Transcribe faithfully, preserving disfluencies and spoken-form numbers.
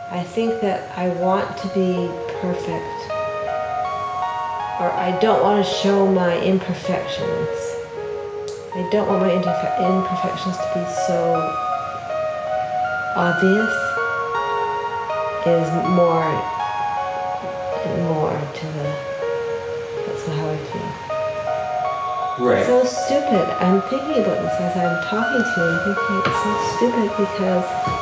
I think that I want to be perfect, or I don't want to show my imperfections. I don't want my interfe- imperfections to be so obvious. Is more and more to the. That's how I feel. Right. So stupid. I'm thinking about this as I'm talking to you. I'm thinking it's so stupid because